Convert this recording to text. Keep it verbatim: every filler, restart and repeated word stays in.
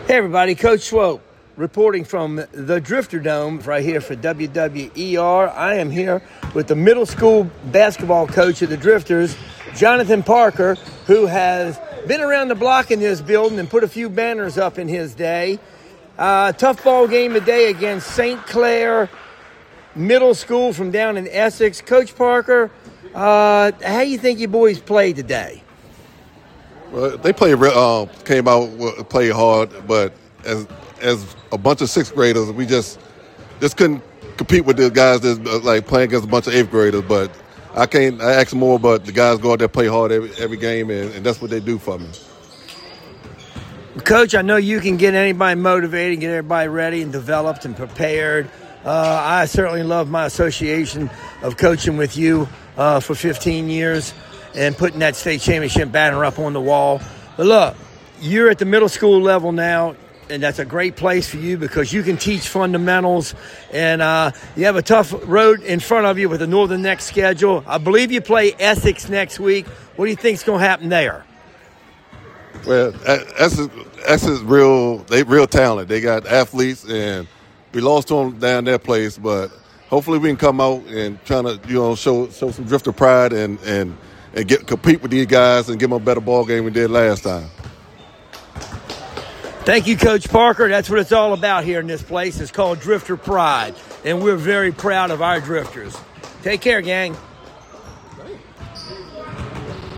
Hey everybody, Coach Swope reporting from the Drifter Dome right here for W W E R. I am here with the middle school basketball coach of the Drifters, Jonathan Parker, who has been around the block in this building and put a few banners up in his day. Uh, tough ball game today against Saint Clair Middle School from down in Essex. Coach Parker, uh, how do you think your boys played today? Well, they played, uh, came out, played hard, but as as a bunch of sixth graders, we just just couldn't compete with the guys that's uh, like playing against a bunch of eighth graders. But I can't. I ask more, but the guys go out there, play hard every every game, and, and that's what they do for me. Coach, I know you can get anybody motivated, get everybody ready and developed and prepared. Uh, I certainly love my association of coaching with you uh, for fifteen years. And putting that state championship banner up on the wall. But look, you're at the middle school level now, and that's a great place for you because you can teach fundamentals. And uh, you have a tough road in front of you with the Northern next schedule. I believe you play Essex next week. What do you think's going to happen there? Well, Essex, Essex is real. They real talented. They got athletes, and we lost to them down their place. But hopefully, we can come out and trying to you know show show some Drifter pride and and. and get compete with these guys and give them a better ball game we did last time. Thank you, Coach Parker. That's what it's all about here in this place. It's called Drifter Pride, and we're very proud of our Drifters. Take care, gang.